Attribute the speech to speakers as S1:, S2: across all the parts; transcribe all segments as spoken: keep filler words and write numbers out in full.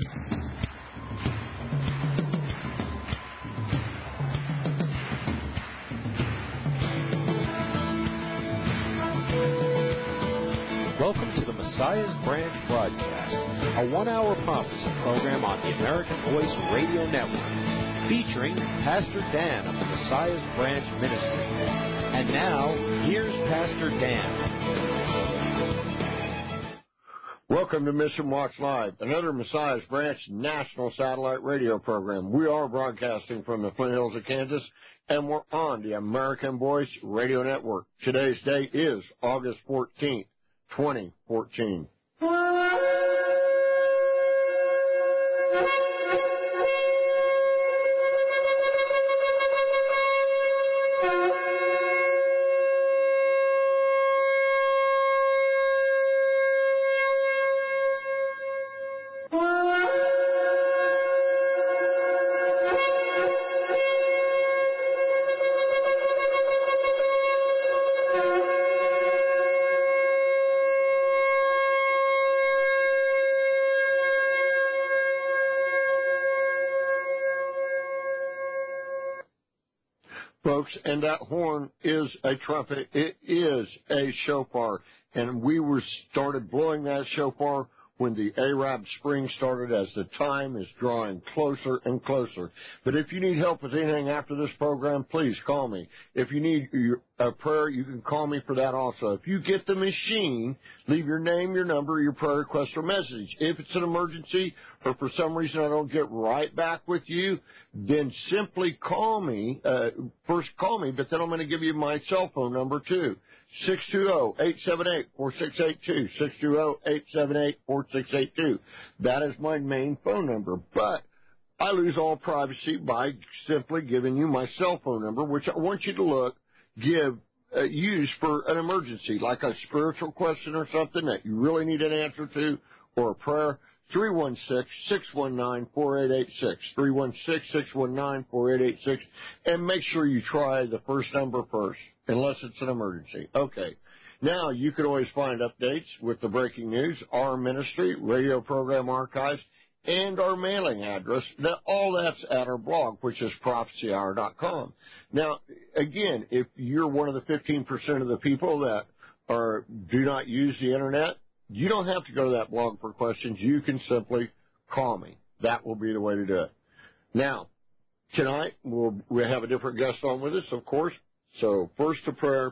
S1: Welcome to the Messiah's Branch broadcast, a one-hour prophecy program on the American Voice Radio Network, featuring Pastor Dan of the Messiah's Branch Ministry. And now, here's Pastor Dan.
S2: Welcome to Mission Watch Live, another Messiah's Branch national satellite radio program. We are broadcasting from the Flint Hills of Kansas, and we're on the American Voice Radio Network. Today's date is August fourteenth, twenty fourteen. Folks, and that horn is a trumpet. It is a shofar. And we were started blowing that shofar when the Arab Spring started, as the time is drawing closer and closer. But if you need help with anything after this program, please call me. If you need a prayer, you can call me for that also. If you get the machine, leave your name, your number, your prayer request, or message. If it's an emergency or for some reason I don't get right back with you, then simply call me. Uh, first call me, but then I'm going to give you my cell phone number too. six two zero, eight seven eight, four six eight two, six two zero, eight seven eight, four six eight two. That is my main phone number. But I lose all privacy by simply giving you my cell phone number, which I want you to look, give, uh, use for an emergency, like a spiritual question or something that you really need an answer to, or a prayer. three one six, six one nine, four eight eight six, three one six, six one nine, four eight eight six, and make sure you try the first number first, unless it's an emergency. Okay. Now, you can always find updates with the breaking news, our ministry, radio program archives, and our mailing address. That, all that's at our blog, which is prophecy hour dot com. Now, again, if you're one of the fifteen percent of the people that are do not use the Internet, you don't have to go to that blog for questions. You can simply call me. That will be the way to do it. Now, tonight, we'll, we'll have a different guest on with us, of course. So first a prayer,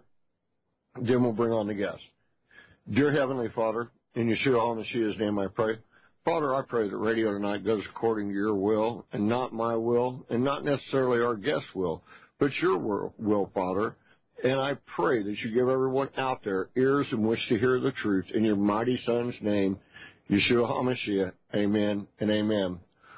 S2: then we'll bring on the guest. Dear Heavenly Father, in Yeshua HaMashiach's name I pray. Father, I pray that radio tonight goes according to your will and not my will and not necessarily our guest's will, but your will, will, Father. And I pray that you give everyone out there ears in which to hear the truth in your mighty Son's name, Yeshua HaMashiach. Amen and amen.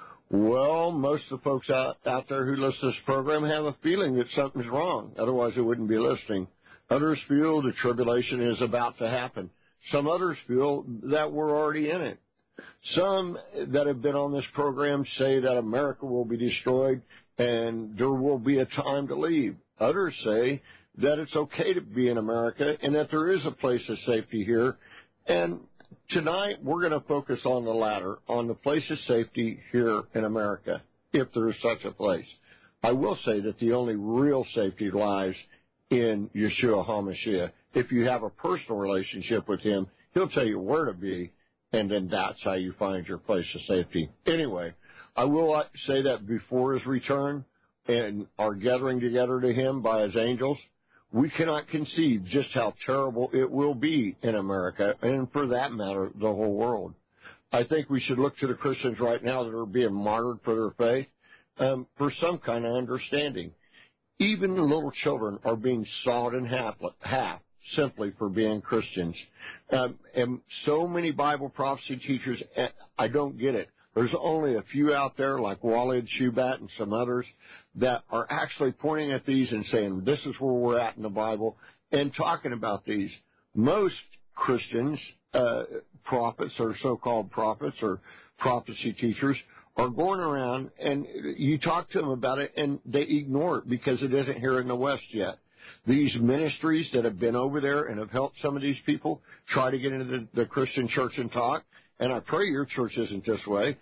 S2: Well, most of the folks out, out there who listen to this program have a feeling that something's wrong. Otherwise, they wouldn't be listening. Others feel the tribulation is about to happen. Some others feel that we're already in it. Some that have been on this program say that America will be destroyed and there will be a time to leave. Others say that it's okay to be in America and that there is a place of safety here. And tonight we're going to focus on the latter, on the place of safety here in America, if there is such a place. I will say that the only real safety lies in Yeshua HaMashiach. If you have a personal relationship with him, he'll tell you where to be, and then that's how you find your place of safety. Anyway, I will say that before his return and our gathering together to him by his angels, we cannot conceive just how terrible it will be in America, and for that matter, the whole world. I think we should look to the Christians right now that are being martyred for their faith um, for some kind of understanding. Even the little children are being sawed in half, half simply for being Christians. Um, and so many Bible prophecy teachers, I don't get it. There's only a few out there like Walid Shubat and some others that are actually pointing at these and saying, this is where we're at in the Bible, and talking about these. Most Christians, uh, prophets or so-called prophets or prophecy teachers are going around and you talk to them about it and they ignore it because it isn't here in the West yet. These ministries that have been over there and have helped some of these people try to get into the, the Christian church and talk, and I pray your church isn't this way,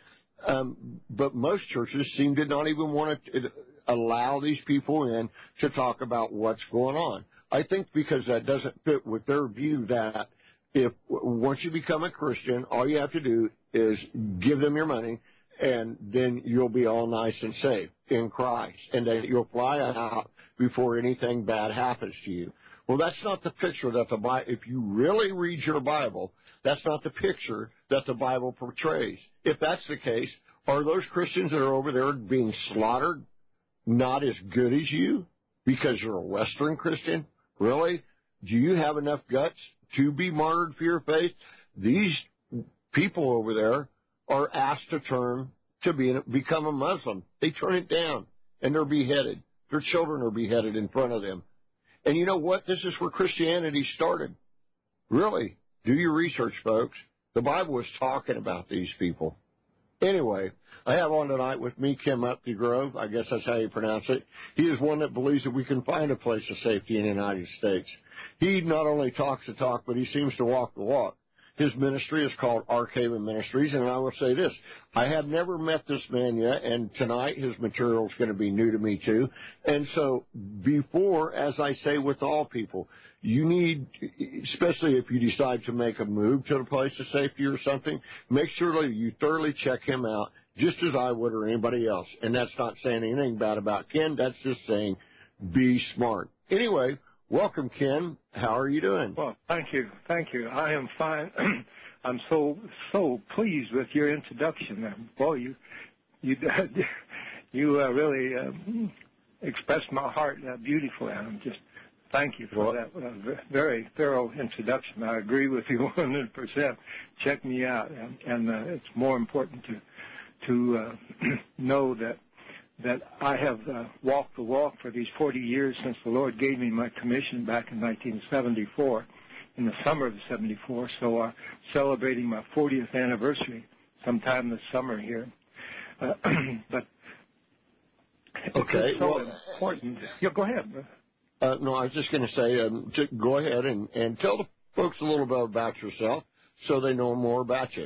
S2: Um, but most churches seem to not even want to allow these people in to talk about what's going on. I think because that doesn't fit with their view that if once you become a Christian, all you have to do is give them your money, and then you'll be all nice and safe in Christ, and that you'll fly out before anything bad happens to you. Well, that's not the picture that the Bible, if you really read your Bible, that's not the picture that the Bible portrays. If that's the case, are those Christians that are over there being slaughtered not as good as you because you're a Western Christian? Really? Do you have enough guts to be martyred for your faith? These people over there are asked to turn to be, become a Muslim. They turn it down, and they're beheaded. Their children are beheaded in front of them. And you know what? This is where Christianity started. Really, do your research, folks. The Bible is talking about these people. Anyway, I have on tonight with me Ken Musgrove. I guess that's how you pronounce it. He is one that believes that we can find a place of safety in the United States. He not only talks the talk, but he seems to walk the walk. His ministry is called Ark Haven Ministries, and I will say this. I have never met this man yet, and tonight his material is going to be new to me too. And so before, as I say with all people, you need, especially if you decide to make a move to a place of safety or something, make sure that you thoroughly check him out, just as I would or anybody else. And that's not saying anything bad about Ken. That's just saying be smart. Anyway, welcome, Ken. How are you doing?
S3: Well, thank you. Thank you. I am fine. I'm so, so pleased with your introduction. Boy, you, you, you uh, really uh, expressed my heart uh, beautifully. I'm just thank you for well, that uh, very thorough introduction. I agree with you one hundred percent. Check me out. And, and uh, it's more important to, to uh, know that that I have uh, walked the walk for these forty years since the Lord gave me my commission back in nineteen seventy-four, in the summer of seventy-four. So uh, celebrating my fortieth anniversary sometime this summer here. Uh, but
S2: okay,
S3: it's so
S2: well,
S3: important. Yeah, go ahead.
S2: Uh, no, I was just going to say, um, to go ahead and, and tell the folks a little bit about yourself so they know more about you.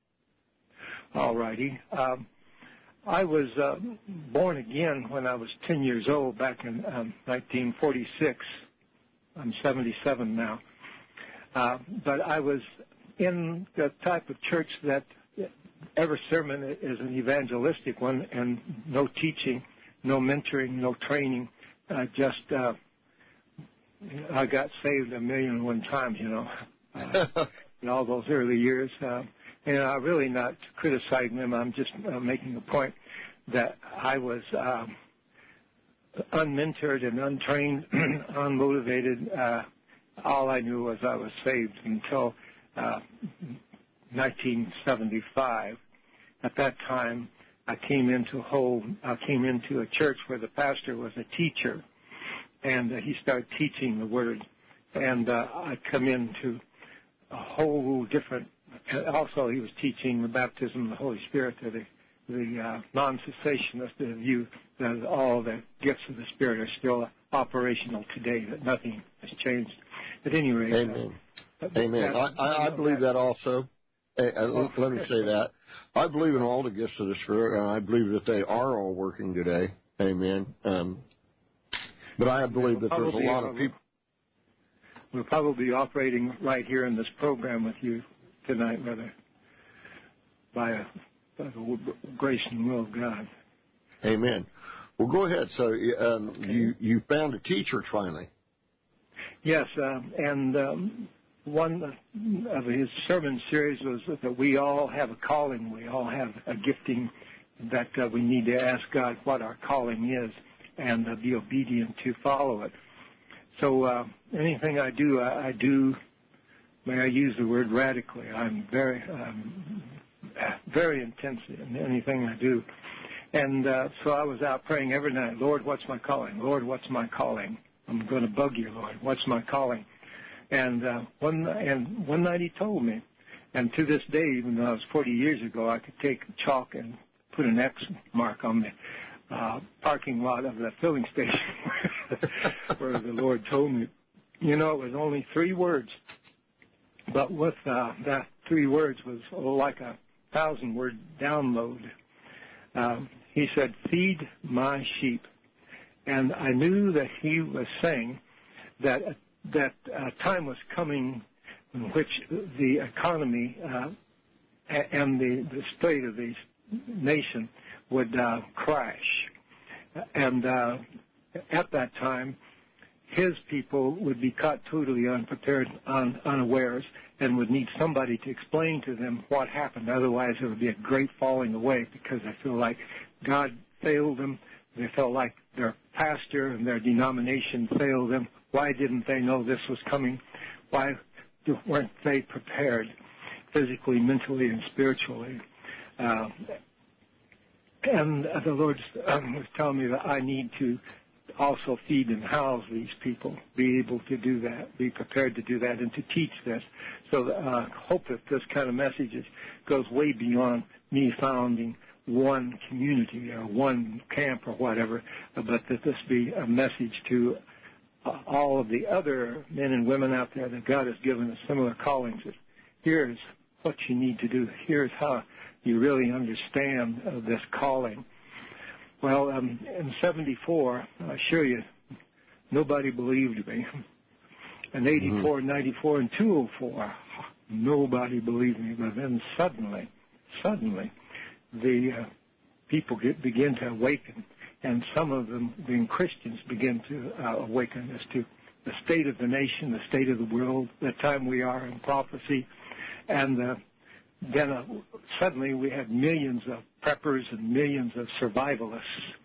S3: All righty. Um, I was uh, born again when I was ten years old back in um, nineteen forty-six. I'm seventy-seven now. Uh, but I was in the type of church that every sermon is an evangelistic one, and no teaching, no mentoring, no training. Uh, just uh, I got saved a million and one times, you know, uh, in all those early years. Uh, And I'm really not criticizing them. I'm just uh, making a point that I was um, unmentored and untrained, unmotivated. Uh, all I knew was I was saved until uh, nineteen seventy-five. At that time, I came into a whole. I came into a church where the pastor was a teacher, and uh, he started teaching the Word. And uh, I come into a whole different. Also, he was teaching the baptism of the Holy Spirit, to the, the uh, non-cessationist view that all the gifts of the Spirit are still operational today, that nothing has changed. At any rate.
S2: Amen.
S3: Uh,
S2: Amen. I, I, I believe that also. Uh, let me say that. I believe in all the gifts of the Spirit, and I believe that they are all working today. Amen. Um, but I believe that there's a lot of people.
S3: We'll probably be operating right here in this program with you tonight, brother, by, a, by the grace and will of God.
S2: Amen. Well, go ahead. So um, okay. you, you found a teacher finally.
S3: Yes, uh, and um, one of his sermon series was that we all have a calling. We all have a gifting that uh, we need to ask God what our calling is and uh, be obedient to follow it. So uh, anything I do, I, I do May I use the word radically? I'm very, um, very intense in anything I do. And uh, so I was out praying every night, Lord, what's my calling? Lord, what's my calling? I'm going to bug you, Lord. What's my calling? And uh, one and one night he told me. And to this day, even though it was forty years ago, I could take chalk and put an X mark on the uh, parking lot of the filling station where the Lord told me. You know, it was only three words. But with uh, that three words was like a thousand-word download Um, he said, "Feed my sheep." And I knew that he was saying that that uh, time was coming in which the economy uh, and the, the state of the nation would uh, crash. And uh, at that time, his people would be caught totally unprepared, un, unawares, and would need somebody to explain to them what happened. Otherwise, it would be a great falling away, because I feel like God failed them. They felt like their pastor and their denomination failed them. Why didn't they know this was coming? Why weren't they prepared physically, mentally, and spiritually? Uh, and the Lord um, was telling me that I need to also feed and house these people, be able to do that, be prepared to do that, and to teach this. So I uh, hope that this kind of message is, goes way beyond me founding one community or one camp or whatever, but that this be a message to uh, all of the other men and women out there that God has given us similar callings. Here's what you need to do. Here's how you really understand uh, this calling. Well, um, in seventy-four, I assure you, nobody believed me. In eighty-four, mm-hmm. ninety-four, and two oh four, nobody believed me. But then suddenly, suddenly, the uh, people get, begin to awaken, and some of them, being Christians, begin to uh, awaken as to the state of the nation, the state of the world, the time we are in prophecy. And uh, then uh, suddenly we had millions of preppers and millions of survivalists.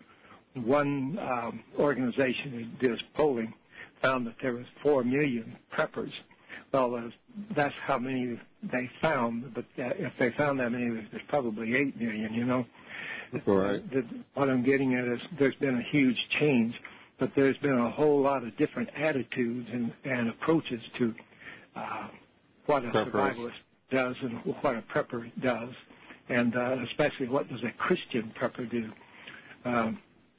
S3: One um, organization that does polling found that there was four million preppers. Well, uh, that's how many they found, but uh, if they found that many, there's probably eight million, you know.
S2: Right.
S3: The, what I'm getting at is there's been a huge change, but there's been a whole lot of different attitudes and, and approaches to uh, what a
S2: Preppers.
S3: survivalist does and what a prepper does, and uh, especially what does a Christian prepper do. Um,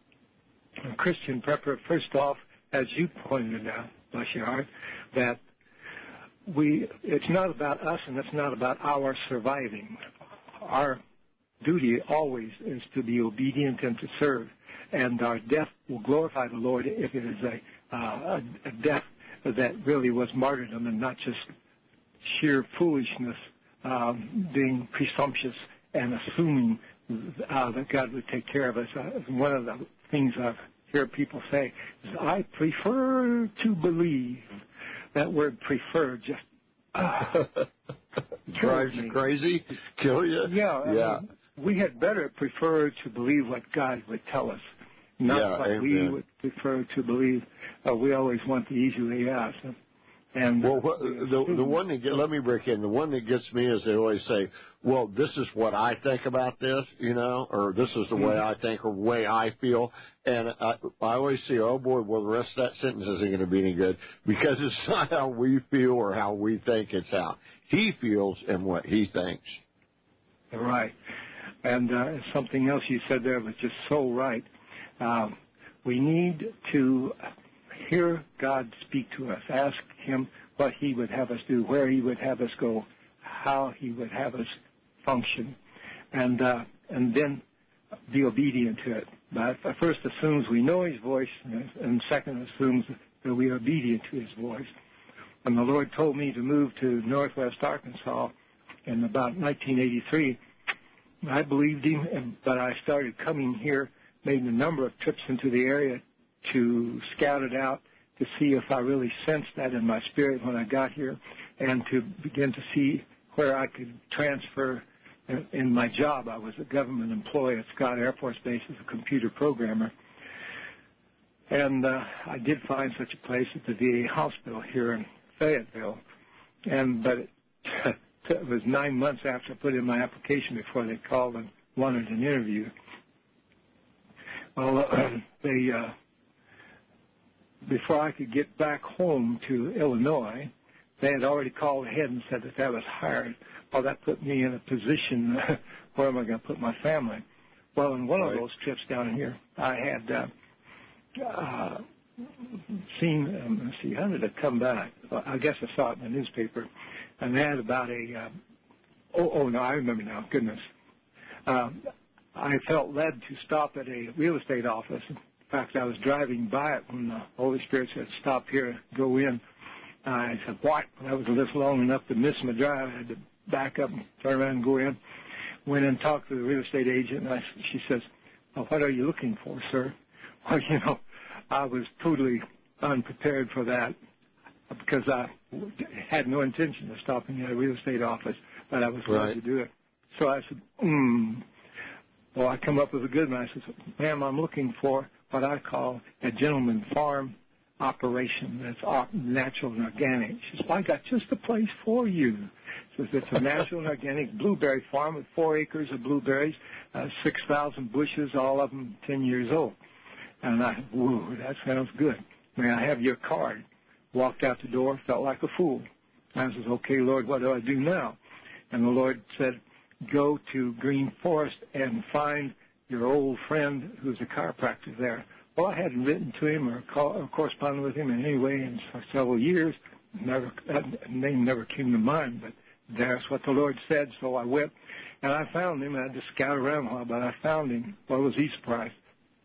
S3: a Christian prepper, first off, as you pointed out, bless your heart, that we it's not about us and it's not about our surviving. Our duty always is to be obedient and to serve, and our death will glorify the Lord if it is a, uh, a, a death that really was martyrdom and not just sheer foolishness, um, being presumptuous and assuming uh, that God would take care of us. Uh, one of the things I've heard people say is, I prefer to believe. That word prefer just uh,
S2: drives you crazy, kill you.
S3: Yeah,
S2: yeah.
S3: I mean, we had better prefer to believe what God would tell us, not
S2: yeah,
S3: what
S2: amen.
S3: we would prefer to believe. Uh, we always want the easy way out. And
S2: well, what, the the one that get, let me break in. The one that gets me is they always say, "Well, this is what I think about this," you know, or "This is the mm-hmm. way I think or the way I feel." And I, I always say, "Oh boy, well the rest of that sentence isn't going to be any good because it's not how we feel or how we think; it's how he feels and what he thinks."
S3: Right, and uh, something else you said there was just so right. Um, we need to hear God speak to us, ask him what he would have us do, where he would have us go, how he would have us function, and uh, and then be obedient to it. But first assumes we know his voice, and second assumes that we are obedient to his voice. When the Lord told me to move to Northwest Arkansas in about nineteen eighty-three, I believed him, but I started coming here, made a number of trips into the area to scout it out, to see if I really sensed that in my spirit when I got here, and to begin to see where I could transfer in my job. I was a government employee at Scott Air Force Base as a computer programmer. And uh, I did find such a place at the V A hospital here in Fayetteville. And but it, it was nine months after I put in my application before they called and wanted an interview. Well, uh, they... Uh, Before I could get back home to Illinois, they had already called ahead and said that that was hired. Well, that put me in a position, where am I going to put my family? Well, in one right. of those trips down here, I had uh, uh, seen, um, let's see, how did it come back? Well, I guess I saw it in the newspaper, and they had about a, uh, oh, oh, no, I remember now, goodness. Uh, I felt led to stop at a real estate office. In fact, I was driving by it when the Holy Spirit said, stop here, go in. Uh, I said, what? I was just long enough to miss my drive. I had to back up and turn around and go in. Went in and talked to the real estate agent, and I, she says, well, what are you looking for, sir? Well, you know, I was totally unprepared for that because I had no intention of stopping at a real estate office, but I was glad
S2: right.
S3: to do it. So I said, hmm. Well, I come up with a good one. I said, ma'am, I'm looking for what I call a gentleman farm operation that's natural and organic. She says, well, I got just the place for you. She says, it's a natural and organic blueberry farm with four acres of blueberries, uh, six thousand bushes, all of them ten years old. And I said, whoa, that sounds good. May I have your card? Walked out the door, felt like a fool. I said, okay, Lord, what do I do now? And the Lord said, go to Green Forest and find your old friend who's a chiropractor there. Well, I hadn't written to him or, call, or corresponded with him in any way in several years. Never, that name never came to mind, but that's what the Lord said. So I went, and I found him. I just scouted around a while, but I found him. Well, was he surprised?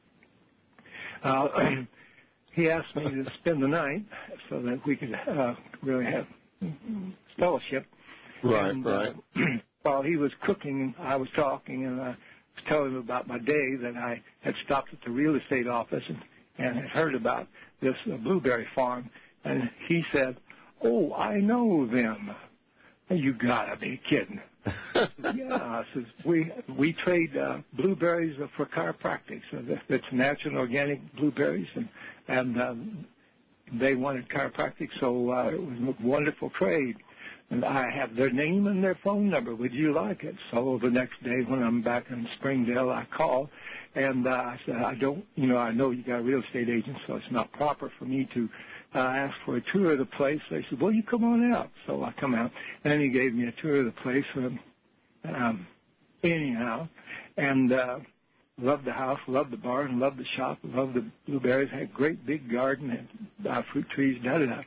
S3: Uh, he asked me to spend the night so that we could uh, really have fellowship.
S2: Right,
S3: and,
S2: right.
S3: Uh, while he was cooking, I was talking, and I was telling him about my day that I had stopped at the real estate office and, and had heard about this uh, blueberry farm. And he said, oh, I know them. You gotta be kidding. I said, yeah, I said, we we trade uh, blueberries for chiropractic. So it's natural and organic blueberries, and and um, they wanted chiropractic, so uh, it was a wonderful trade. And I have their name and their phone number. Would you like it? So the next day when I'm back in Springdale, I call, and uh, I said, I don't, you know, I know you got a real estate agent, so it's not proper for me to uh, ask for a tour of the place. They said, well, you come on out. So I come out, and he gave me a tour of the place. Um, um, anyhow, and uh, loved the house, loved the barn, loved the shop, loved the blueberries. Had a great big garden, had uh, fruit trees, da da da.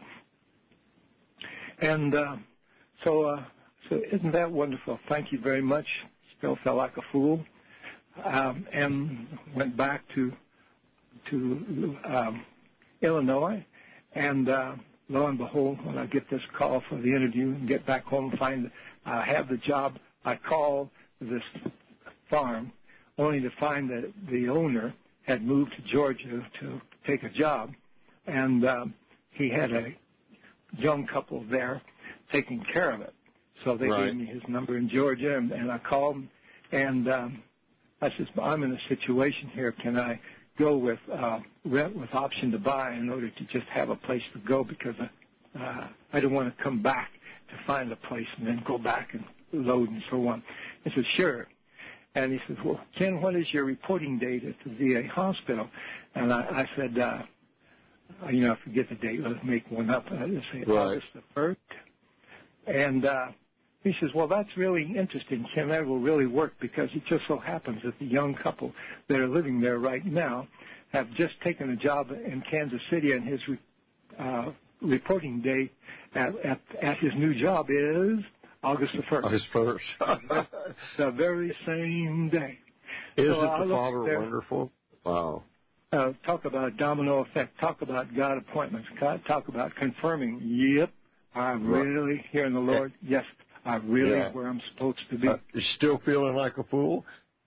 S3: And uh, So, uh, so isn't that wonderful? Thank you very much. Still felt like a fool, um, and went back to to um, Illinois, and uh, lo and behold, when I get this call for the interview and get back home, find I have the job. I call this farm, only to find that the owner had moved to Georgia to take a job, and um, he had a young couple there taking care of it. So they
S2: right.
S3: gave me his number in Georgia, and, and I called him, and um, I said, I'm in a situation here. Can I go with uh, rent with option to buy in order to just have a place to go, because uh, I don't want to come back to find a place and then go back and load and so on. He said, sure. And he says, well, Ken, what is your reporting date at the V A hospital? And I, I said, uh, you know, I forget the date. Let's make one up. I just say
S2: right.
S3: August the first. And uh, he says, well, that's really interesting, Ken. That will really work, because it just so happens that the young couple that are living there right now have just taken a job in Kansas City, and his re- uh, reporting date at, at, at his new job is August the first.
S2: August first.
S3: The very same day.
S2: Isn't
S3: so
S2: the Father there, wonderful? Wow.
S3: Uh, talk about domino effect. Talk about God appointments. God, talk about confirming, yep, I'm really hearing the Lord. Yes, I'm really
S2: yeah.
S3: where I'm supposed to be.
S2: Uh, you still feeling like a fool?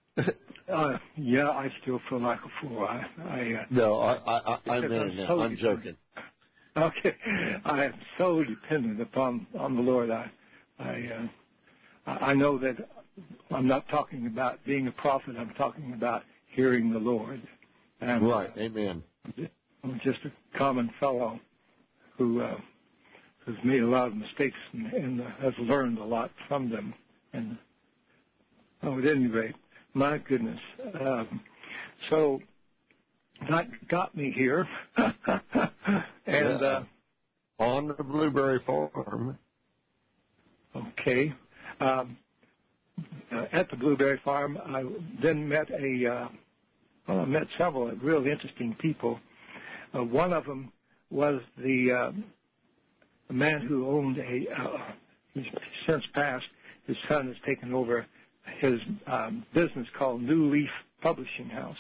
S3: uh, yeah, I still feel like a fool. I, I uh,
S2: no, I, I, I, I mean,
S3: I'm, so
S2: I'm joking.
S3: Okay, I am so dependent upon on the Lord. I, I, uh, I know that I'm not talking about being a prophet. I'm talking about hearing the Lord. And,
S2: right. Amen.
S3: I'm just a common fellow who. Uh, has made a lot of mistakes and, and uh, has learned a lot from them. And oh, at any rate, my goodness. Um, so that got me here. and
S2: yeah.
S3: uh,
S2: on the blueberry farm.
S3: Okay. Um, uh, at the blueberry farm, I then met a. Uh, well, I met several really interesting people. Uh, one of them was the. Uh, A man who owned a, uh, he's since passed, his son has taken over his um, business called New Leaf Publishing House,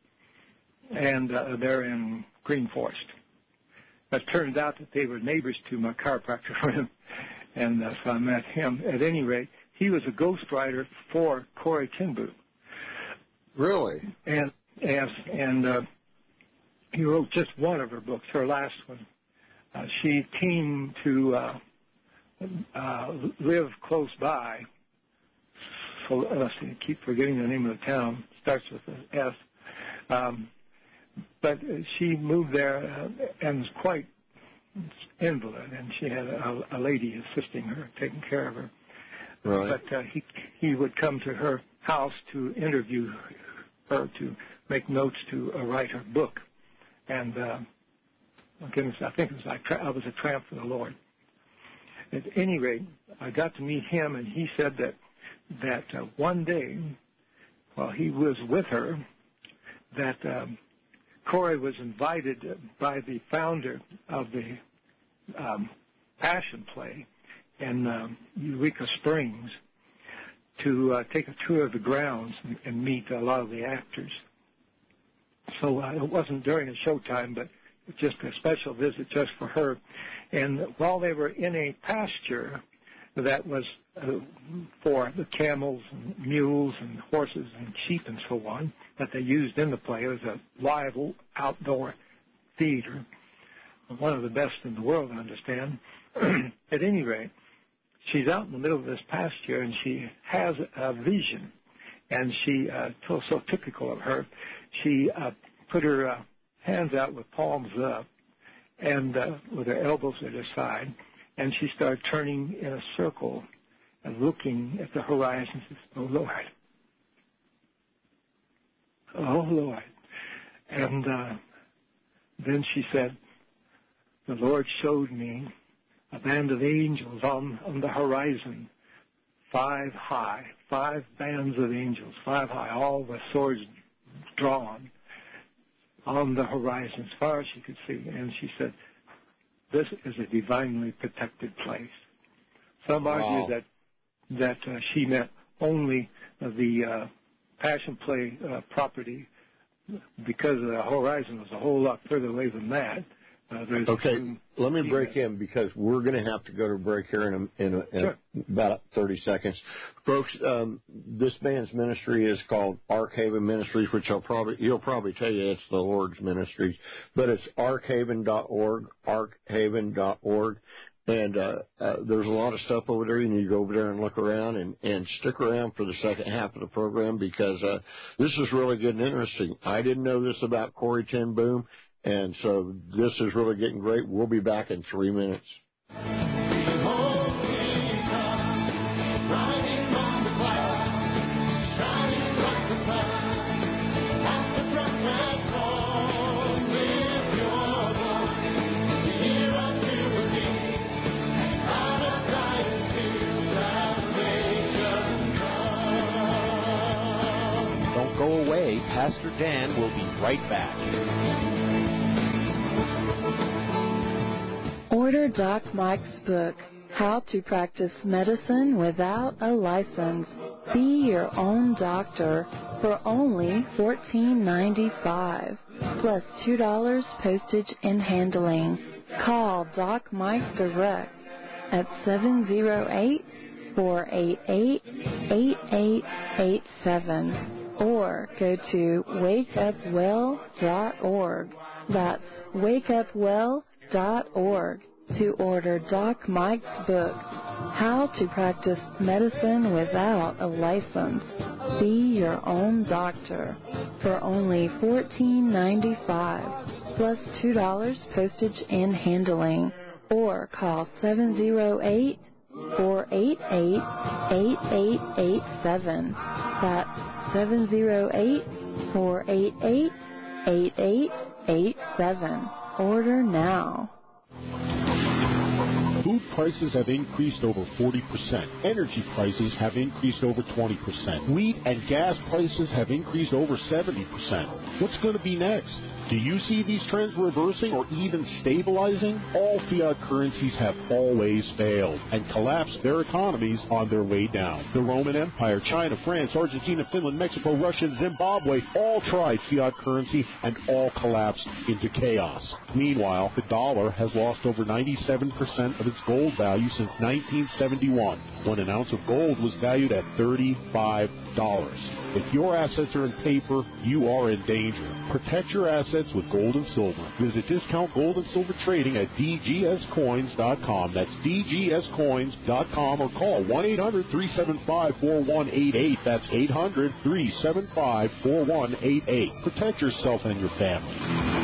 S3: and uh, they're in Green Forest. It turns out that they were neighbors to my chiropractor friend, and uh, so I met him. At any rate, he was a ghostwriter for Corrie ten Boom.
S2: Really?
S3: And and, and uh, he wrote just one of her books, her last one. Uh, she came to uh, uh, live close by. So let's see, I keep forgetting the name of the town. Starts with an S. Um, but she moved there uh, and was quite invalid, and she had a, a lady assisting her, taking care of her.
S2: Right.
S3: But uh, he he would come to her house to interview her, to make notes to uh, write her book. And uh, my goodness, I think it was like I was a tramp for the Lord. At any rate, I got to meet him, and he said that that uh, one day, while he was with her, that um, Corrie was invited by the founder of the um, Passion Play in um, Eureka Springs to uh, take a tour of the grounds and, and meet a lot of the actors. So uh, it wasn't during a showtime, but just a special visit just for her. And while they were in a pasture that was uh, for the camels and mules and horses and sheep and so on that they used in the play, it was a live outdoor theater, one of the best in the world, I understand. At any rate, she's out in the middle of this pasture, and she has a vision. And she, uh, so, so typical of her, she uh, put her uh, hands out with palms up and uh, with her elbows at her side, and she started turning in a circle and looking at the horizon and says, "Oh, Lord. Oh, Lord." And uh, then she said, "The Lord showed me a band of angels on, on the horizon, five high, five bands of angels, five high, all with swords drawn on the horizon as far as she could see." And she said, "This is a divinely protected place." Some
S2: Wow.
S3: argue that that uh, she meant only uh, the uh, Passion Play uh, property, because the horizon was a whole lot further away than that. Uh,
S2: okay, let me break in because we're going to have to go to break here in, a, in, a, in sure. about thirty seconds. Folks, um, this band's ministry is called Ark Haven Ministries, which I'll probably, he'll probably tell you it's the Lord's Ministries, but it's ark haven dot org, ark haven dot org. And uh, uh, there's a lot of stuff over there. You need to go over there and look around and, and stick around for the second half of the program because uh, this is really good and interesting. I didn't know this about Corrie ten Boom. And so this is really getting great. We'll be back in three minutes.
S1: Don't go away. Pastor Dan will be right back.
S4: Order Doc Mike's book, How to Practice Medicine Without a License. Be your own doctor for only fourteen ninety-five, plus two dollars postage and handling. Call Doc Mike direct at seven oh eight, four eight eight, eight eight eight seven or go to wake up well dot org. That's wake up well dot org to order Doc Mike's book, How to Practice Medicine Without a License. Be your own doctor for only fourteen ninety-five, plus two dollars postage and handling, or call seven oh eight, four eight eight, eight eight eight seven. That's seven oh eight, four eight eight, eight eight eight seven. Order now.
S5: Food prices have increased over forty percent. Energy prices have increased over twenty percent. Wheat and gas prices have increased over seventy percent. What's going to be next? Do you see these trends reversing or even stabilizing? All fiat currencies have always failed and collapsed their economies on their way down. The Roman Empire, China, France, Argentina, Finland, Mexico, Russia, and Zimbabwe all tried fiat currency and all collapsed into chaos. Meanwhile, the dollar has lost over ninety-seven percent of its gold value since nineteen seventy-one, when an ounce of gold was valued at thirty-five dollars. If your assets are in paper, you are in danger. Protect your assets with gold and silver. Visit Discount Gold and Silver Trading at d g s coins dot com. That's d g s coins dot com, or call one eight hundred, three seven five, four one eight eight. That's eight hundred, three seven five, four one eight eight. Protect yourself and your family.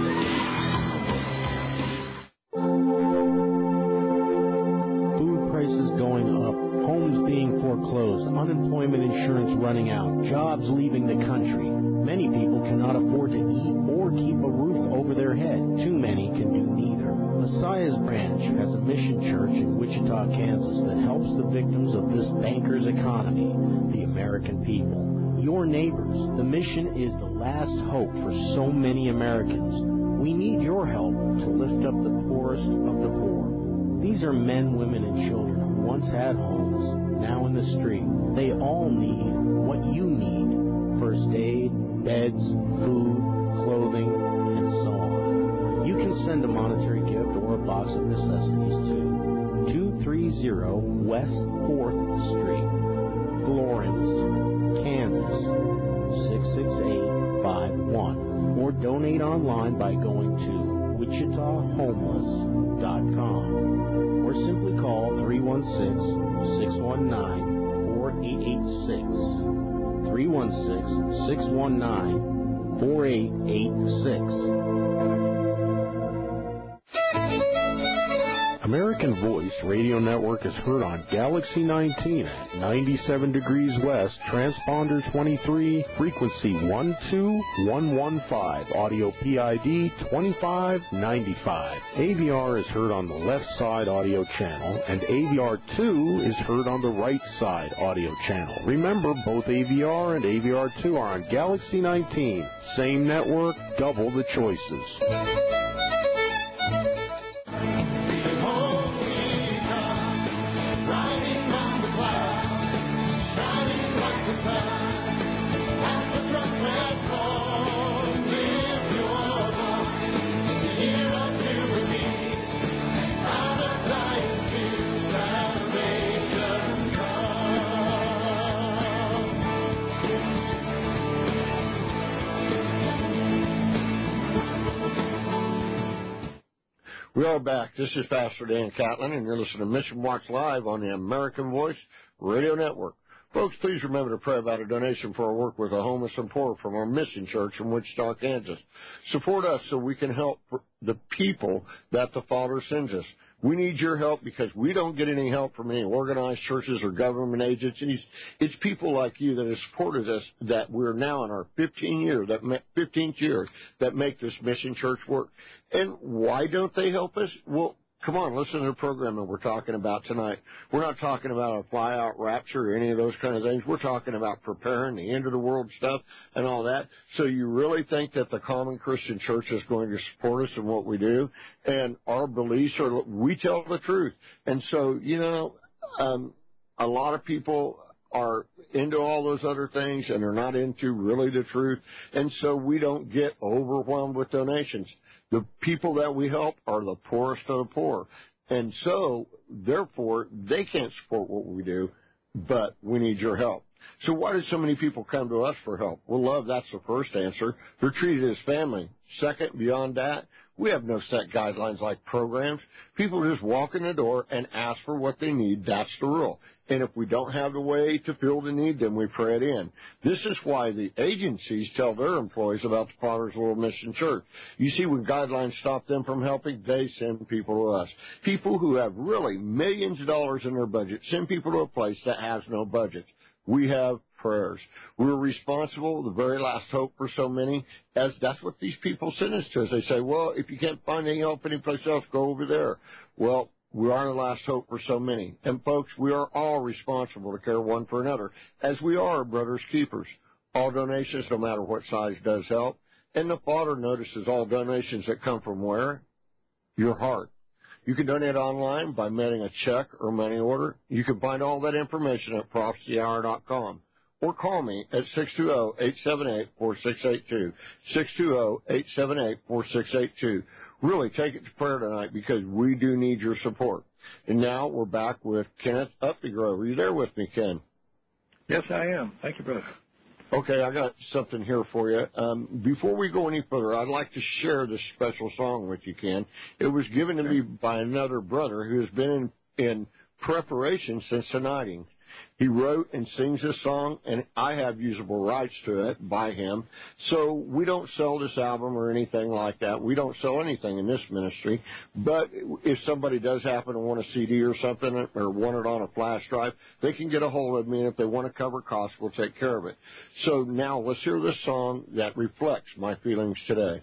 S6: Foreclosed, unemployment insurance running out, jobs leaving the country. Many people cannot afford to eat or keep a roof over their head. Too many can do neither. Messiah's Branch has a mission church in Wichita, Kansas that helps the victims of this banker's economy, the American people. Your neighbors. The mission is the last hope for so many Americans. We need your help to lift up the poorest of the poor. These are men, women, and children who once had homes, now in the street. They all need what you need: first aid, beds, food, clothing, and so on. You can send a monetary gift or a box of necessities to two thirty West fourth Street, Florence, Kansas six six eight five one, or donate online by going to wichita homeless dot com. Or simply call three one six, six one nine, four eight eight six. three one six, six one nine, four eight eight six.
S5: American Voice Radio Network is heard on Galaxy nineteen at ninety-seven degrees west, transponder twenty-three, frequency one two one one five, audio P I D twenty-five ninety-five. A V R is heard on the left side audio channel, and A V R two is heard on the right side audio channel. Remember, both A V R and A V R two are on Galaxy nineteen. Same network, double the choices.
S2: We are back. This is Pastor Dan Catlin, and you're listening to Mission Watch Live on the American Voice Radio Network. Folks, please remember to pray about a donation for our work with the homeless and poor from our mission church in Wichita, Kansas. Support us so we can help the people that the Father sends us. We need your help because we don't get any help from any organized churches or government agencies. It's people like you that have supported us, that we're now in our fifteenth year, that fifteenth year that make this mission church work. And why don't they help us? Well, come on, listen to the program that we're talking about tonight. We're not talking about a fly-out rapture or any of those kind of things. We're talking about preparing the end-of-the-world stuff and all that. So you really think that the common Christian church is going to support us in what we do? And our beliefs are, we tell the truth. And so, you know, um, a lot of people are into all those other things, and they're not into really the truth. And so we don't get overwhelmed with donations. The people that we help are the poorest of the poor. And so, therefore, they can't support what we do, but we need your help. So why do so many people come to us for help? Well, love, that's the first answer. They're treated as family. Second, beyond that, we have no set guidelines like programs. People just walk in the door and ask for what they need. That's the rule. And if we don't have the way to fill the need, then we pray it in. This is why the agencies tell their employees about the Father's Little Mission Church. You see, when guidelines stop them from helping, they send people to us. People who have really millions of dollars in their budget send people to a place that has no budget. We have prayers. We're responsible, the very last hope for so many, as that's what these people send us to us. They say, well, if you can't find any help anyplace else, go over there. Well, we are the last hope for so many. And, folks, we are all responsible to care one for another, as we are brothers' keepers. All donations, no matter what size, does help. And the Father notices all donations that come from where? Your heart. You can donate online by mailing a check or money order. You can find all that information at prophecy hour dot com. Or call me at six two zero, eight seven eight, four six eight two, six two zero, eight seven eight, four six eight two. Really, take it to prayer tonight because we do need your support. And now we're back with Kenneth Updegrove. Are you there with me, Ken?
S3: Yes, I am. Thank you, brother.
S2: Okay, I got something here for you. Um, before we go any further, I'd like to share this special song with you, Ken. It was given to me by another brother who has been in, in preparation since the nighting. He wrote and sings this song, and I have usable rights to it by him. So we don't sell this album or anything like that. We don't sell anything in this ministry. But if somebody does happen to want a C D or something or want it on a flash drive, they can get a hold of me, and if they want to cover costs, we'll take care of it. So now let's hear this song that reflects my feelings today.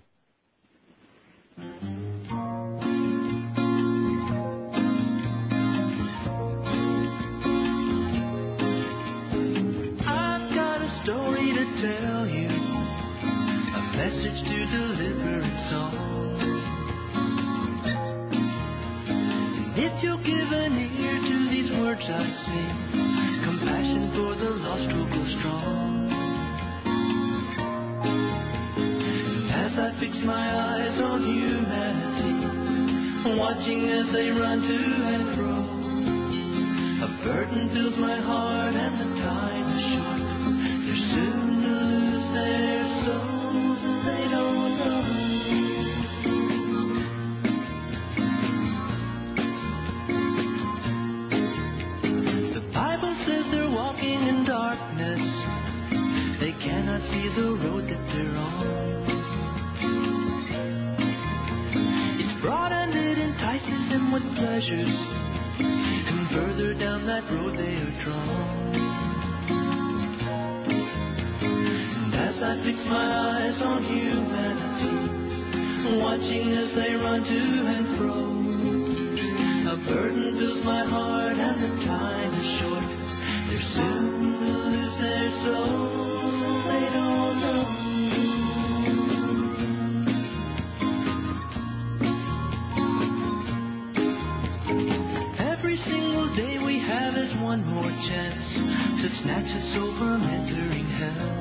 S7: Tell you a message to deliver in song. And if you'll give an ear to these words I sing, compassion for the lost will grow strong. And as I fix my eyes on humanity, watching as they run to and fro, a burden fills my heart and the time is short. They're soon their souls and they don't know. The Bible says they're walking in darkness. They cannot see the road that they're on. It's broad and it entices them with pleasures, and further down that road they are drawn. As I fix my eyes on humanity, watching as they run to and fro, a burden fills my heart and the time is short. They're soon to lose their souls, they don't know. Every single day we have is one more chance to snatch a soul from entering hell.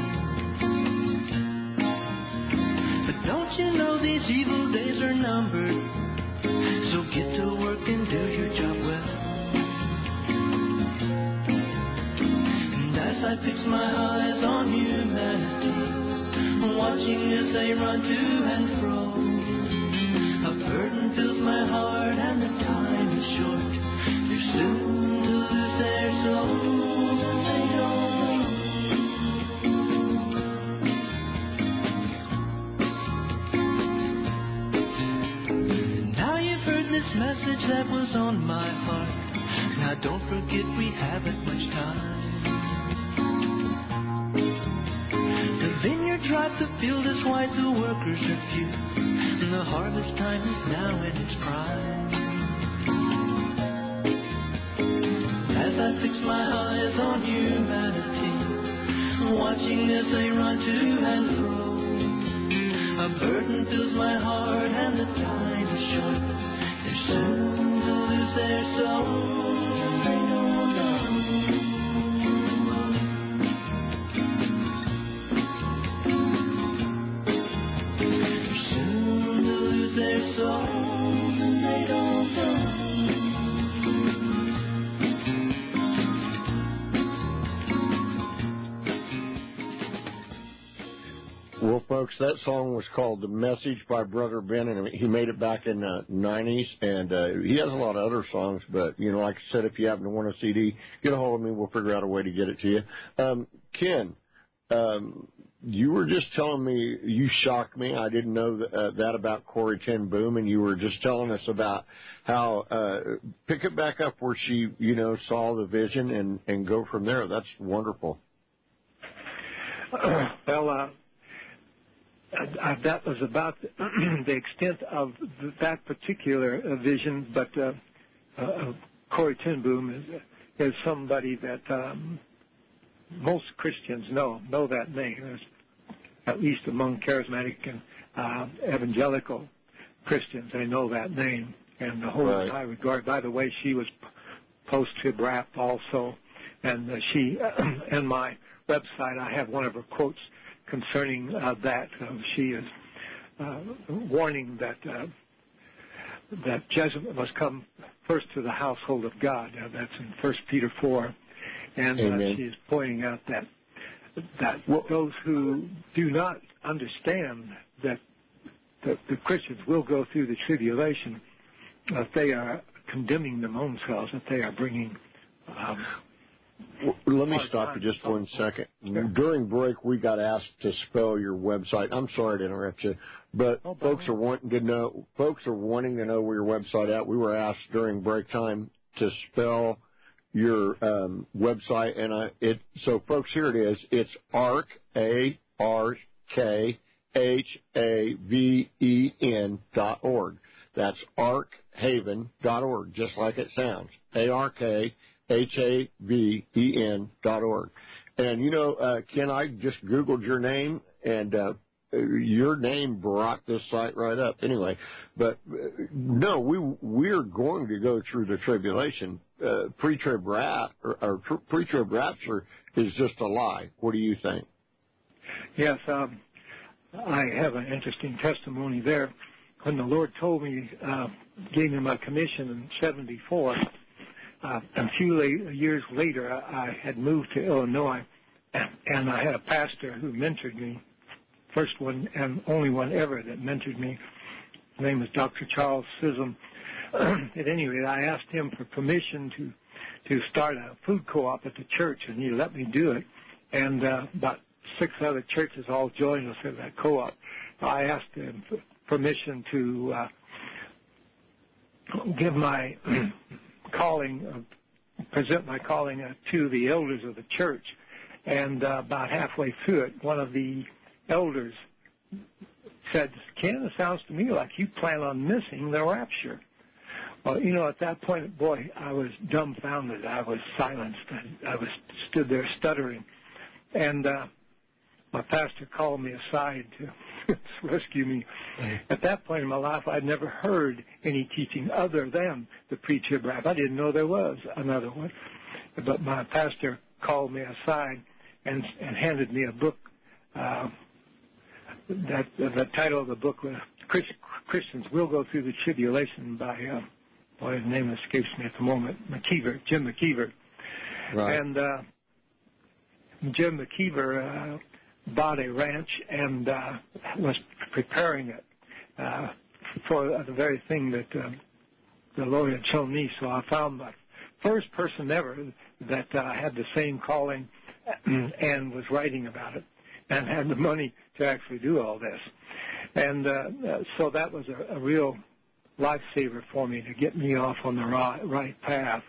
S7: Don't you know these evil days are numbered? So get to work and do your job well. And as I fix my eyes on humanity, watching as they run to and fro, a burden fills my heart and the time is short. They're soon to lose their souls and they don't know. Message that was on my heart. Now don't forget we haven't much time. The vineyard's ripe, the field is white, the workers are few, and the harvest time is now in its prime. As I fix my eyes on humanity, watching as they run to and fro, a burden fills my heart and the time is short. Soon to lose their souls, they don't know. Soon to lose their souls, and they don't know.
S2: Well, folks, that song was called The Message by Brother Ben, and he made it back in the nineties, and uh, he has a lot of other songs, but, you know, like I said, if you happen to want a C D, get a hold of me. We'll figure out a way to get it to you. Um, Ken, um, you were just telling me, you shocked me. I didn't know that, uh, that about Corrie ten Boom, and you were just telling us about how, uh, pick it back up where she, you know, saw the vision and, and go from there. That's wonderful.
S3: Uh, well, uh, Uh, that was about the extent of that particular uh, vision, but uh, uh, Corrie ten Boom is, is somebody that um, most Christians know, know that name. There's, at least among charismatic and uh, evangelical Christians. They know that name and the whole
S2: right.
S3: high regard. By the way, she was post-trib wrapped also, and uh, she uh, in my website I have one of her quotes concerning uh, that. Uh, she is uh, warning that uh, that judgment must come first to the household of God. Uh, that's in First Peter four, and uh, she is pointing out that that well, those who do not understand that the, the Christians will go through the tribulation, that they are condemning their own selves, that they are bringing. Um,
S2: well, let me stop you just one second. Sure. During break, we got asked to spell your website. I'm sorry to interrupt you, but oh, folks are wanting to know. Folks are wanting to know where your website at. We were asked during break time to spell your um, website, and I, it. So, folks, here it is. It's ARK, A R K H A V E N dot org. That's ark haven dot org, just like it sounds. A R K H A V E N dot org. And, you know, uh, Ken, I just Googled your name, and uh, your name brought this site right up. Anyway, but uh, no, we we're going to go through the tribulation. Uh, pre-trib rap or, or tr- pre-trib rapture is just a lie. What do you think?
S3: Yes, um, I have an interesting testimony there. When the Lord told me, uh, gave me my commission in seventy-four, uh, a few late, years later, I had moved to Illinois, and I had a pastor who mentored me, first one and only one ever that mentored me. His name is Doctor Charles Sissom. At any rate, I asked him for permission to to start a food co-op at the church, and he let me do it. And uh, about six other churches all joined us in that co-op. I asked him for permission to uh, give my calling, uh, present my calling uh, to the elders of the church. And uh, about halfway through it, one of the elders said, "Ken, it sounds to me like you plan on missing the rapture." Well, you know, at that point, boy, I was dumbfounded. I was silenced. I, I was stood there stuttering. And uh, my pastor called me aside to rescue me. At that point in my life, I'd never heard any teaching other than the pre-trib rap. I didn't know there was another one. But my pastor called me aside and, and handed me a book. Uh, that uh, the title of the book was Christians Will Go Through the Tribulation by, uh, boy, his name escapes me at the moment, McKeever, Jim McKeever.
S2: Right.
S3: And uh, Jim McKeever uh, bought a ranch and uh, was preparing it uh, for the very thing that uh, the Lord had shown me. So I found the first person ever that uh, had the same calling and was writing about it and had the money to actually do all this. And uh, so that was a, a real lifesaver for me to get me off on the right, right path.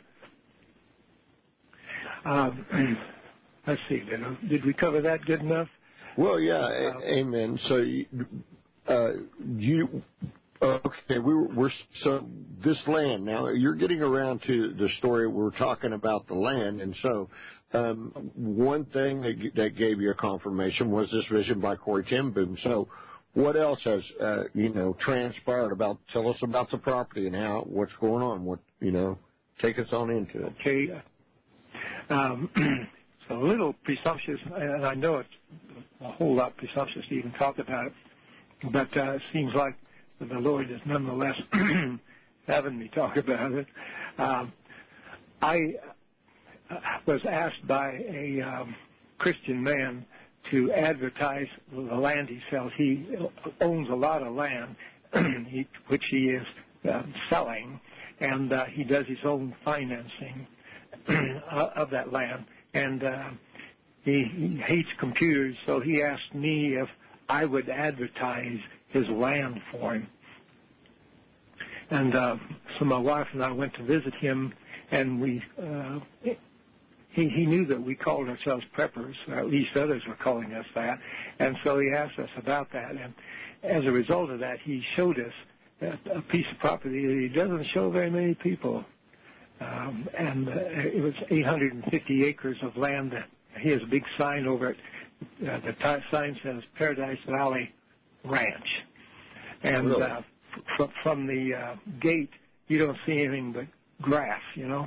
S3: Um, let's see, did, did we cover that good enough?
S2: Well, yeah, uh, amen. So you, uh, you okay? We were, we're so this land now. You're getting around to the story. We're talking about the land, and so um, one thing that, that gave you a confirmation was this vision by Corrie ten Boom. So, what else has uh, you know transpired about? Tell us about the property and how what's going on. What you know, take us on into it.
S3: Okay. Um, it's a little presumptuous, and I know it's a whole lot presumptuous to even talk about it, but uh, it seems like the Lord is nonetheless having me talk about it. Um, I was asked by a um, Christian man to advertise the land he sells. He owns a lot of land, he, which he is uh, selling, and uh, he does his own financing of that land. And uh, he, he hates computers, so he asked me if I would advertise his land for him. And uh, so my wife and I went to visit him, and we uh, he, he knew that we called ourselves preppers, or at least others were calling us that, and so he asked us about that. And as a result of that, he showed us a, a piece of property that he doesn't show very many people. Um, and uh, it was eight hundred fifty acres of land. He has a big sign over it uh, the t- sign says Paradise Valley Ranch. And
S2: really?
S3: uh, f- from the uh, gate, you don't see anything but grass, you know.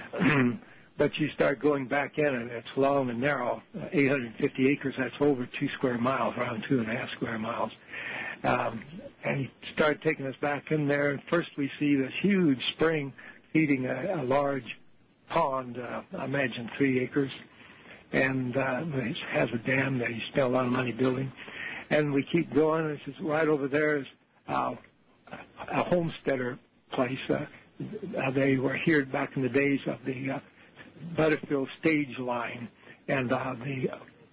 S3: But you start going back in, and it's long and narrow, uh, eight hundred fifty acres. That's over two square miles, around two and a half square miles. Um, and he started taking us back in there. And first we see this huge spring feeding a, a large pond, uh, I imagine three acres. And uh, it has a dam that he spent a lot of money building. And we keep going. It's just right over there is uh, a homesteader place. Uh, they were here back in the days of the uh, Butterfield stage line and uh, the,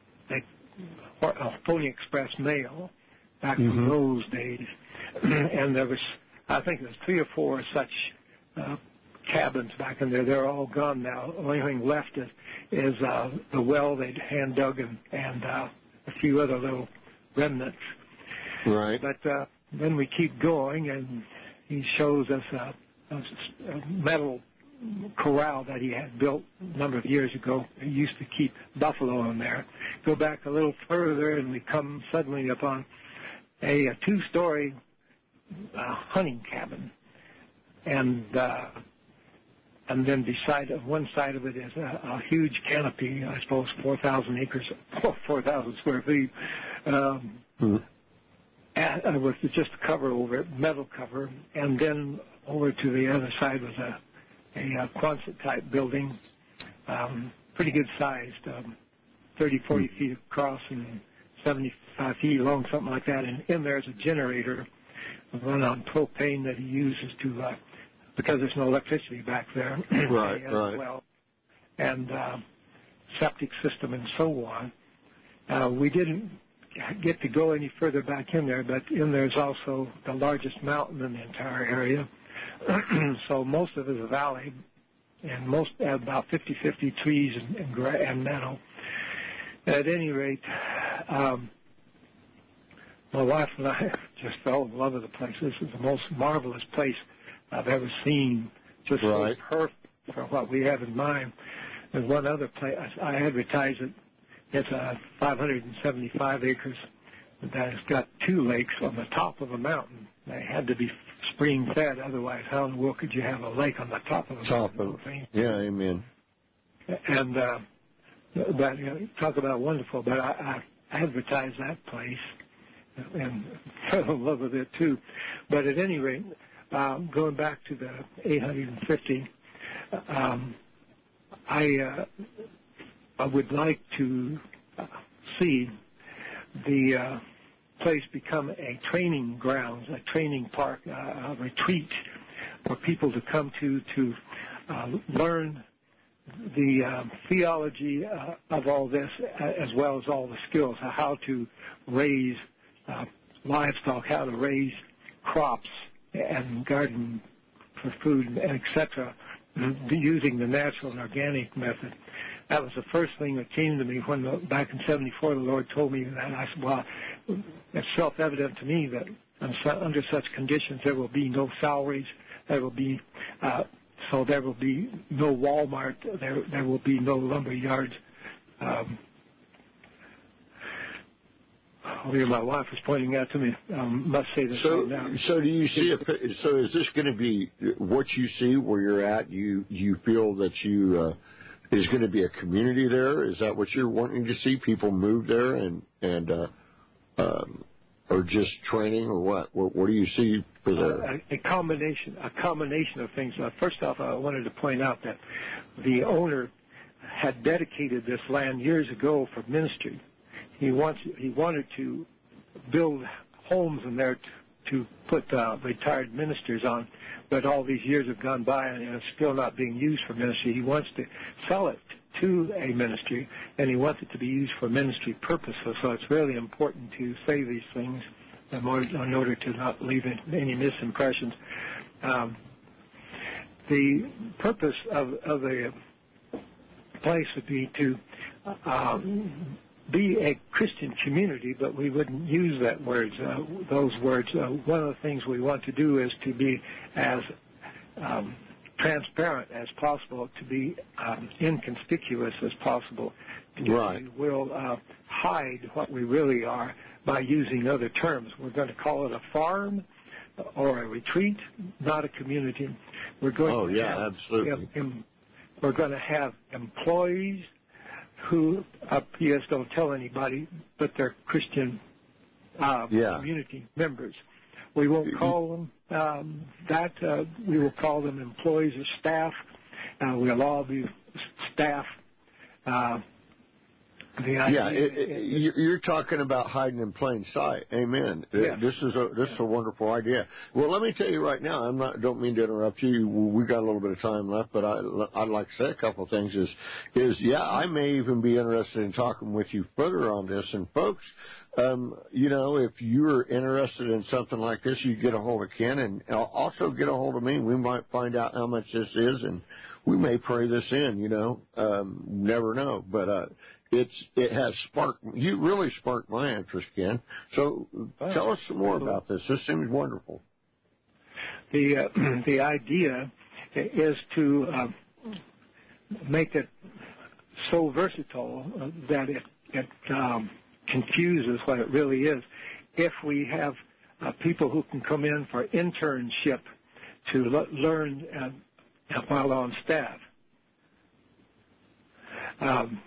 S3: the uh, Pony Express mail back mm-hmm. in those days. And there was, I think there's three or four such uh, cabins back in there. They're all gone now. The only thing left is, is uh, the well they'd hand dug and, and uh, a few other little remnants.
S2: Right.
S3: But uh, then we keep going, and he shows us a, a, a metal corral that he had built a number of years ago. He used to keep buffalo in there. Go back a little further, and we come suddenly upon a, a two-story uh, hunting cabin. And uh, and then beside of one side of it is a, a huge canopy, I suppose four thousand acres, four thousand square feet, um, mm-hmm. and, uh, with just a cover over it, metal cover. And then over to the other side was a a, a Quonset-type building, um, pretty good sized, um, thirty, forty mm-hmm. feet across and seventy-five feet long, something like that. And in there's a generator run on propane that he uses to, uh, because there's no electricity back there.
S2: Right,
S3: as
S2: right.
S3: Well, and uh, septic system and so on. Uh, we didn't get to go any further back in there, but in there's also the largest mountain in the entire area. So most of it is a valley, and most about fifty-fifty trees and, and, gra- and meadow. At any rate, um, my wife and I just fell in love with the place. This is the most marvelous place I've ever seen. Just
S2: right.
S3: so perfect for what we have in mind. There's one other place. I advertise it. It's uh, five hundred seventy-five acres that has got two lakes on the top of a mountain. They had to be spring fed, otherwise how in the world could you have a lake on the top of a
S2: top
S3: mountain?
S2: Of, yeah, amen.
S3: And uh, but you know, talk about wonderful. But I, I advertised that place and fell in love with it too. But at any rate, um, going back to the eight hundred fifty, um, I uh, I would like to uh, see the uh, place become a training grounds, a training park, uh, a retreat for people to come to to uh, learn the uh, theology uh, of all this, uh, as well as all the skills, uh, how to raise uh, livestock, how to raise crops and garden for food, et cetera, using the natural and organic method. That was the first thing that came to me when, the, back in seventy-four, the Lord told me that. I said, well, it's self-evident to me that under such conditions there will be no salaries, there will be, uh, so there will be no Walmart, there there will be no lumber yards. Um, oh, here my wife is pointing out to me. Um, must say this
S2: so,
S3: right now.
S2: So do you see, a, so is this going to be what you see where you're at? You, you feel that you... Uh, is going to be a community there? Is that what you're wanting to see? People move there and and uh, um, or just training or what? What, what do you see for there?
S3: Uh, a, a combination, a combination of things. Uh, first off, I wanted to point out that the owner had dedicated this land years ago for ministry. He wants he wanted to build homes in there to, to put uh, retired ministers on. But all these years have gone by and it's still not being used for ministry. He wants to sell it to a ministry, and he wants it to be used for ministry purposes. So it's really important to say these things in order to not leave any misimpressions. Um, the purpose of, of the place would be to um, be a Christian community, but we wouldn't use that words, uh, those words. Uh, one of the things we want to do is to be as um, transparent as possible, to be um, inconspicuous as possible,
S2: Right.
S3: will uh, hide what we really are by using other terms. We're going to call it a farm or a retreat, not a community. We're going
S2: oh,
S3: to
S2: yeah,
S3: have,
S2: absolutely.
S3: Em, we're going to have employees who, uh, P S don't tell anybody, but they're Christian uh,
S2: yeah.
S3: community members. We won't call them um, that. Uh, we will call them employees or staff. Uh, we'll all be staff. Uh, the idea
S2: yeah, it, it, you're talking about hiding in plain sight. Amen.
S3: Yeah.
S2: This is a this is a wonderful idea. Well, let me tell you right now. I'm not. Don't mean to interrupt you. We got a little bit of time left, but I, I'd like to say a couple of things. Is is yeah, I may even be interested in talking with you further on this. And folks, um, you know, if you're interested in something like this, you get a hold of Ken, and also get a hold of me. We might find out how much this is, and we may pray this in. You know, um, never know, but. uh It's it has sparked you really sparked my interest, Ken. So
S3: oh,
S2: tell us some more about this. This seems wonderful.
S3: The uh, the idea is to uh, make it so versatile that it it um, confuses what it really is. If we have uh, people who can come in for internship to le- learn uh, while on staff. Um,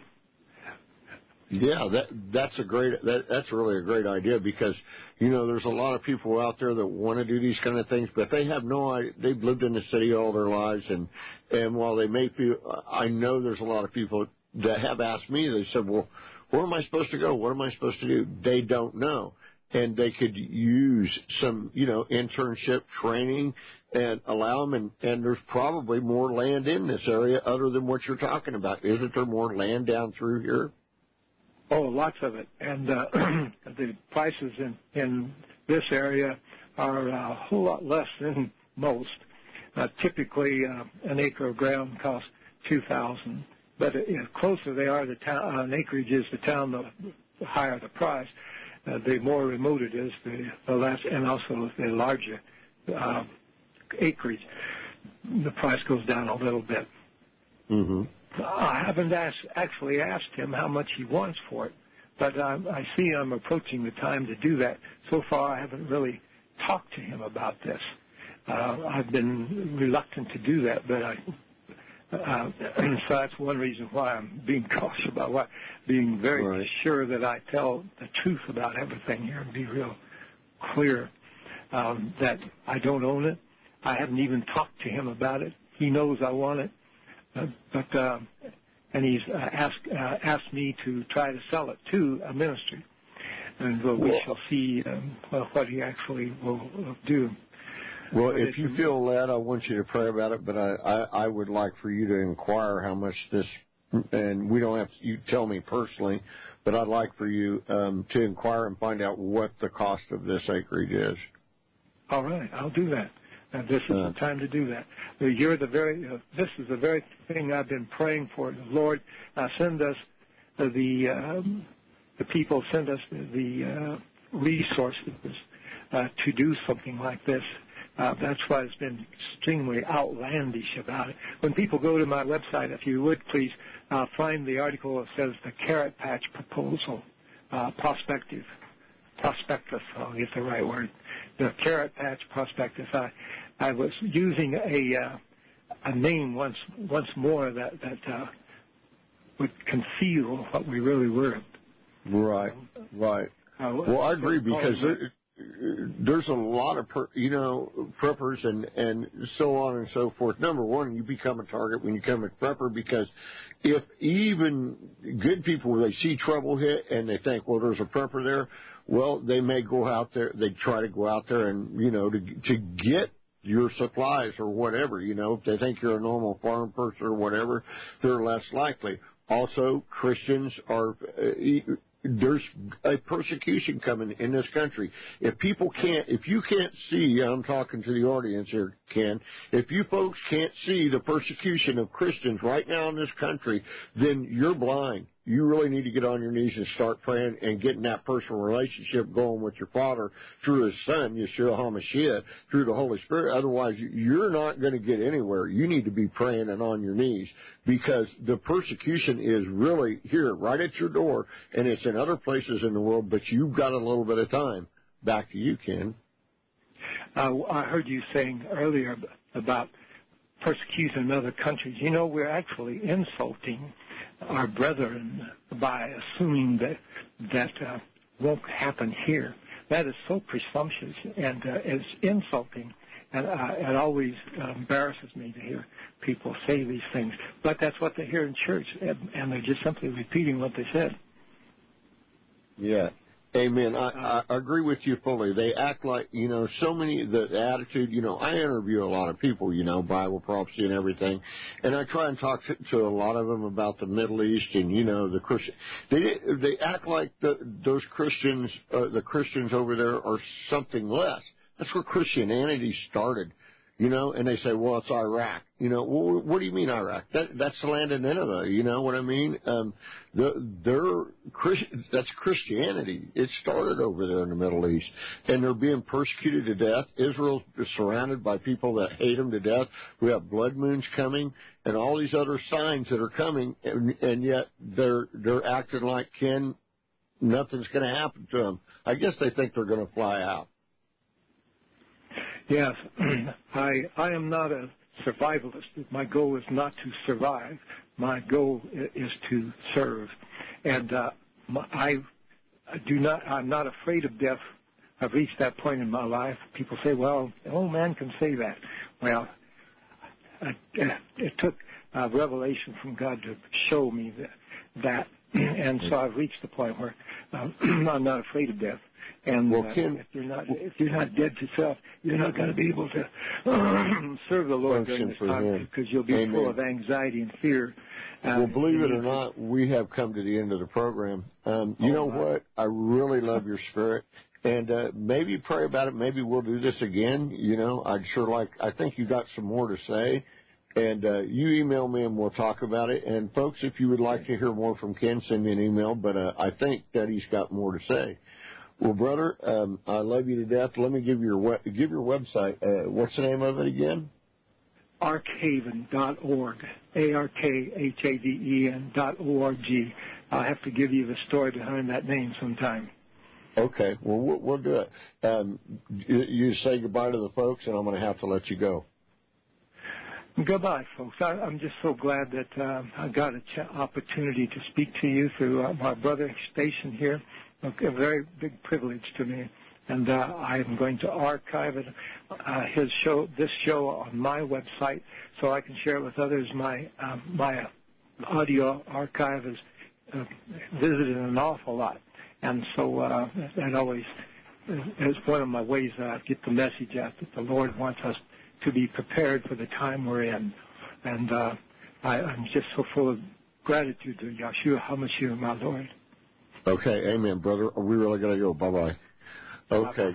S2: Yeah, that that's a great that that's really a great idea because you know there's a lot of people out there that want to do these kind of things, but they have no idea. They've lived in the city all their lives, and and while they may feel, I know there's a lot of people that have asked me. They said, "Well, where am I supposed to go? What am I supposed to do?" They don't know, and they could use some you know internship training and allow them. And and there's probably more land in this area other than what you're talking about. Isn't there more land down through here?
S3: Oh, lots of it. And uh, the prices in, in this area are a whole lot less than most. Uh, typically, uh, an acre of ground costs two thousand dollars. But uh, the closer they are to town, uh, an acreage is the town, the, the higher the price. Uh, the more remote it is, the, the less, and also the larger uh, acreage, the price goes down a little bit.
S2: Mm-hmm.
S3: I haven't asked, actually asked him how much he wants for it, but um, I see I'm approaching the time to do that. So far, I haven't really talked to him about this. Uh, I've been reluctant to do that, but I, uh, so that's one reason why I'm being cautious about what, being very
S2: right. sure
S3: that I tell the truth about everything here and be real clear um, that I don't own it. I haven't even talked to him about it. He knows I want it. Uh, but uh, and he's uh, asked uh, asked me to try to sell it to a ministry, and uh, we
S2: well,
S3: shall see um, well, what he actually will, will do.
S2: Well,
S3: but
S2: if you feel led, I want you to pray about it. But I, I, I would like for you to inquire how much this, and we don't have to, you tell me personally, but I'd like for you um, to inquire and find out what the cost of this acreage is.
S3: All right, I'll do that. And this is
S2: uh,
S3: the time to do that. You're the very. Uh, this is the very thing I've been praying for. Lord, uh, send us uh, the um, the people. Send us the uh, resources uh, to do something like this. Uh, that's why it's been extremely outlandish about it. When people go to my website, if you would please uh, find the article that says the Carrot Patch Proposal, uh, prospective, prospectus. I'll get the right word. The Carrot Patch Prospectus. I, I was using a uh, a name once once more that that uh, would conceal what we really were.
S2: Right, right.
S3: Uh,
S2: well, I agree because there, there's a lot of per, you know preppers and and so on and so forth. Number one, you become a target when you become a prepper because if even good people they see trouble hit and they think, well, there's a prepper there. Well, they may go out there. They try to go out there and you know to to get your supplies or whatever. You know, if they think you're a normal farm person or whatever, they're less likely. Also, Christians are. Uh, There's a persecution coming in this country. If people can't, if you can't see, I'm talking to the audience here, Ken, if you folks can't see the persecution of Christians right now in this country, then you're blind. you really need to get on your knees and start praying and getting that personal relationship going with your Father through His Son, Yeshua HaMashiach, through the Holy Spirit. Otherwise, you're not going to get anywhere. You need to be praying and on your knees, because the persecution is really here, right at your door, and it's in other places in the world, but you've got a little bit of time. Back to you, Ken.
S3: Uh, I heard you saying earlier about persecution in other countries. You know, we're actually insulting our brethren by assuming that that uh, won't happen here. That is so presumptuous and uh, is insulting, and uh, it always uh, embarrasses me to hear people say these things. But that's what they hear in church, and, and they're just simply repeating what they said.
S2: Yeah. Amen. I, I agree with you fully. They act like, you know, so many, the attitude, you know, I interview a lot of people, you know, Bible prophecy and everything, and I try and talk to, to a lot of them about the Middle East and, you know, the Christian. They they act like the, those Christians, uh, the Christians over there are something less. That's where Christianity started. You know, and they say, well, it's Iraq. You know, well, what do you mean Iraq? That, that's the land of Nineveh. You know what I mean? Um, the, they're, that's Christianity. It started over there in the Middle East, and they're being persecuted to death. Israel's surrounded by people that hate them to death. We have blood moons coming, and all these other signs that are coming, and, and yet they're they're acting like Ken, nothing's going to happen to them. I guess they think they're going to fly out.
S3: Yes, I I am not a survivalist. My goal is not to survive. My goal is to serve, and uh, I do not. I'm not afraid of death. I've reached that point in my life. People say, "Well, an old man can say that." Well, I, it took a revelation from God to show me that, that. And so I've reached the point where uh, I'm not afraid of death. And
S2: well,
S3: uh,
S2: Ken,
S3: if you're not if you're not dead to self, you're not going to be able to uh, serve the Lord during this time, because you'll be Amen. Full of anxiety and fear. Uh,
S2: well, believe it or not, we have come to the end of the program. Um, you oh, know wow. what? I really love your spirit, and uh, maybe pray about it. Maybe we'll do this again. You know, I'd sure like. I think you got some more to say. And uh, you email me and we'll talk about it. And, folks, if you would like to hear more from Ken, send me an email. But uh, I think that he's got more to say. Well, brother, um, I love you to death. Let me give your we- give your website. Uh, what's the name of it again?
S3: Arkhaven dot org. A R K H A V E N dot O R G. I'll have to give you the story behind that name sometime.
S2: Okay. Well, we'll, we'll do it. Um, you, you say goodbye to the folks, and I'm going to have to let you go.
S3: Goodbye, folks. I, I'm just so glad that uh, I got an ch- opportunity to speak to you through uh, my brother station here. A very big privilege to me, and uh, I am going to archive it, uh, his show, this show, on my website, so I can share it with others. My uh, my audio archive is uh, visited an awful lot, and so uh, that always is one of my ways that I get the message out that the Lord wants us to be prepared for the time we're in, and uh, I, I'm just so full of gratitude to Yeshua HaMashiach, my Lord.
S2: Okay, amen, brother. We really got to go. Bye-bye. Okay.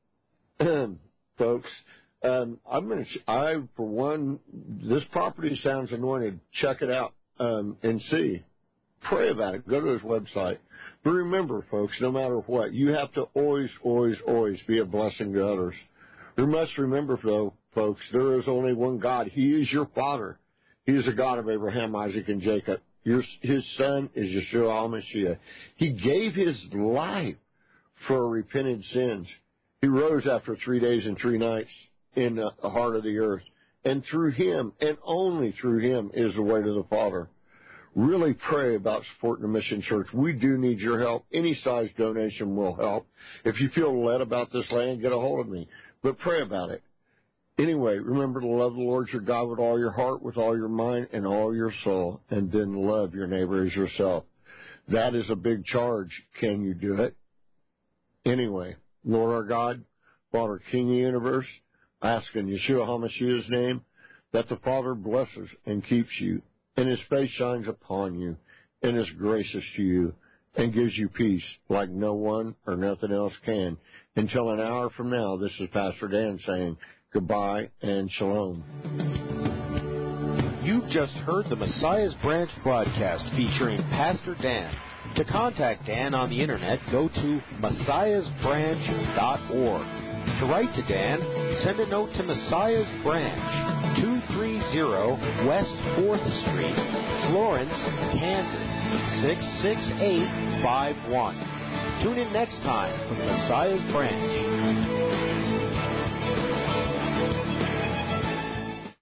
S2: Uh, folks, um, I'm going to, I, for one, this property sounds anointed. Check it out um, and see. Pray about it. Go to his website. But remember, folks, no matter what, you have to always, always, always be a blessing to others. You must remember, though, folks, there is only one God. He is your Father. He is the God of Abraham, Isaac, and Jacob. Your, his son is Yeshua HaMashiach. He gave his life for repented sins. He rose after three days and three nights in the heart of the earth. And through him, and only through him, is the way to the Father. Really pray about supporting the Mission Church. We do need your help. Any size donation will help. If you feel led about this land, get a hold of me. But pray about it. Anyway, remember to love the Lord your God with all your heart, with all your mind, and all your soul, and then love your neighbor as yourself. That is a big charge. Can you do it? Anyway, Lord our God, Father, King of the universe, I ask in Yeshua HaMashiach's name that the Father blesses and keeps you, and his face shines upon you, and is gracious to you, and gives you peace like no one or nothing else can. Until an hour from now, this is Pastor Dan saying goodbye and shalom.
S1: You've just heard the Messiah's Branch broadcast featuring Pastor Dan. To contact Dan on the internet, go to messiahs branch dot org. To write to Dan, send a note to Messiah's Branch, two thirty West fourth Street, Florence, Kansas, six six eight five one. Tune in next time for Messiah's Branch.